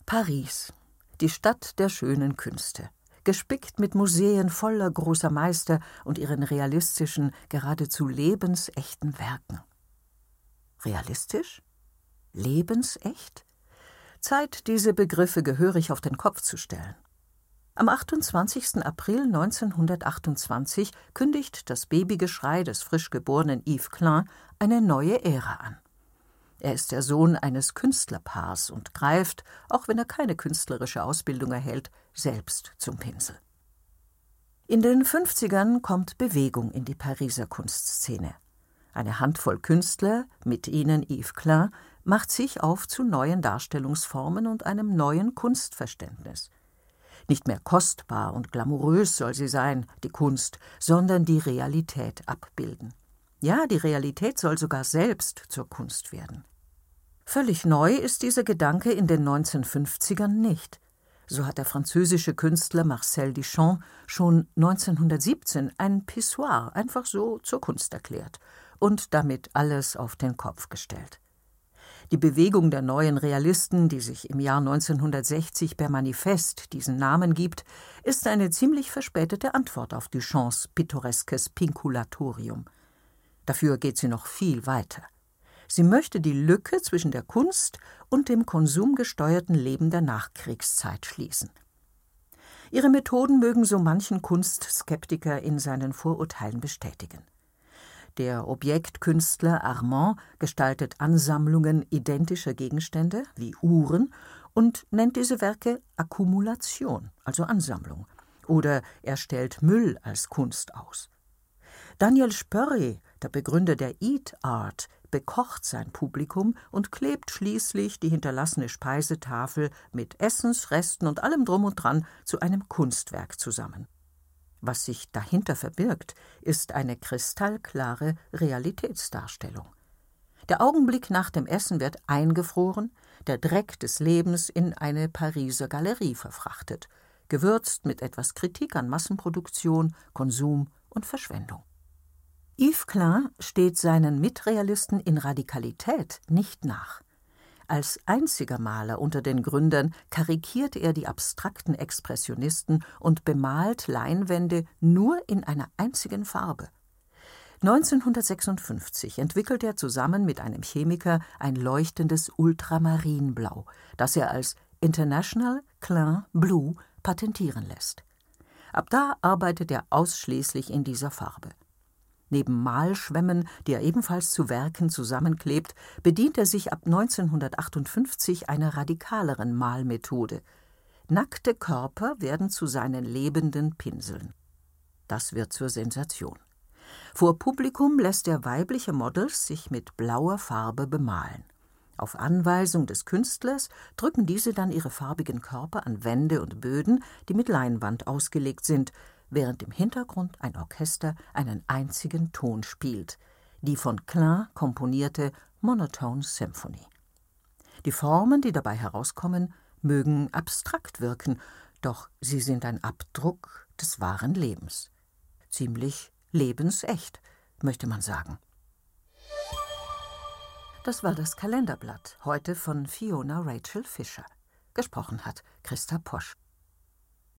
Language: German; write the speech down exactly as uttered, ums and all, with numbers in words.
Paris, die Stadt der schönen Künste, gespickt mit Museen voller großer Meister und ihren realistischen, geradezu lebensechten Werken. Realistisch? Lebensecht? Zeit, diese Begriffe gehörig auf den Kopf zu stellen. Am achtundzwanzigsten April neunzehnhundertachtundzwanzig kündigt das Babygeschrei des frisch geborenen Yves Klein eine neue Ära an. Er ist der Sohn eines Künstlerpaars und greift, auch wenn er keine künstlerische Ausbildung erhält, selbst zum Pinsel. In den fünfzigern kommt Bewegung in die Pariser Kunstszene. Eine Handvoll Künstler, mit ihnen Yves Klein, macht sich auf zu neuen Darstellungsformen und einem neuen Kunstverständnis. Nicht mehr kostbar und glamourös soll sie sein, die Kunst, sondern die Realität abbilden. Ja, die Realität soll sogar selbst zur Kunst werden. Völlig neu ist dieser Gedanke in den neunzehnhundertfünfzigern nicht. So hat der französische Künstler Marcel Duchamp schon neunzehnhundertsiebzehn ein Pissoir einfach so zur Kunst erklärt und damit alles auf den Kopf gestellt. Die Bewegung der neuen Realisten, die sich im Jahr neunzehnhundertsechzig per Manifest diesen Namen gibt, ist eine ziemlich verspätete Antwort auf Duchamps pittoreskes Pinkulatorium. Dafür geht sie noch viel weiter. Sie möchte die Lücke zwischen der Kunst und dem konsumgesteuerten Leben der Nachkriegszeit schließen. Ihre Methoden mögen so manchen Kunstskeptiker in seinen Vorurteilen bestätigen. Der Objektkünstler Armand gestaltet Ansammlungen identischer Gegenstände, wie Uhren, und nennt diese Werke Akkumulation, also Ansammlung. Oder er stellt Müll als Kunst aus. Daniel Spörri, der Begründer der Eat Art, bekocht sein Publikum und klebt schließlich die hinterlassene Speisetafel mit Essensresten und allem Drum und Dran zu einem Kunstwerk zusammen. Was sich dahinter verbirgt, ist eine kristallklare Realitätsdarstellung. Der Augenblick nach dem Essen wird eingefroren, der Dreck des Lebens in eine Pariser Galerie verfrachtet, gewürzt mit etwas Kritik an Massenproduktion, Konsum und Verschwendung. Yves Klein steht seinen Mitrealisten in Radikalität nicht nach. Als einziger Maler unter den Gründern karikiert er die abstrakten Expressionisten und bemalt Leinwände nur in einer einzigen Farbe. neunzehnhundertsechsundfünfzig entwickelt er zusammen mit einem Chemiker ein leuchtendes Ultramarinblau, das er als International Klein Blue patentieren lässt. Ab da arbeitet er ausschließlich in dieser Farbe. Neben Malschwämmen, die er ebenfalls zu Werken zusammenklebt, bedient er sich ab neunzehnhundertachtundfünfzig einer radikaleren Malmethode. Nackte Körper werden zu seinen lebenden Pinseln. Das wird zur Sensation. Vor Publikum lässt er weibliche Models sich mit blauer Farbe bemalen. Auf Anweisung des Künstlers drücken diese dann ihre farbigen Körper an Wände und Böden, die mit Leinwand ausgelegt sind, während im Hintergrund ein Orchester einen einzigen Ton spielt, die von Klein komponierte Monotone Symphony. Die Formen, die dabei herauskommen, mögen abstrakt wirken, doch sie sind ein Abdruck des wahren Lebens. Ziemlich lebensecht, möchte man sagen. Das war das Kalenderblatt, heute von Fiona Rachel Fischer. Gesprochen hat Christa Posch.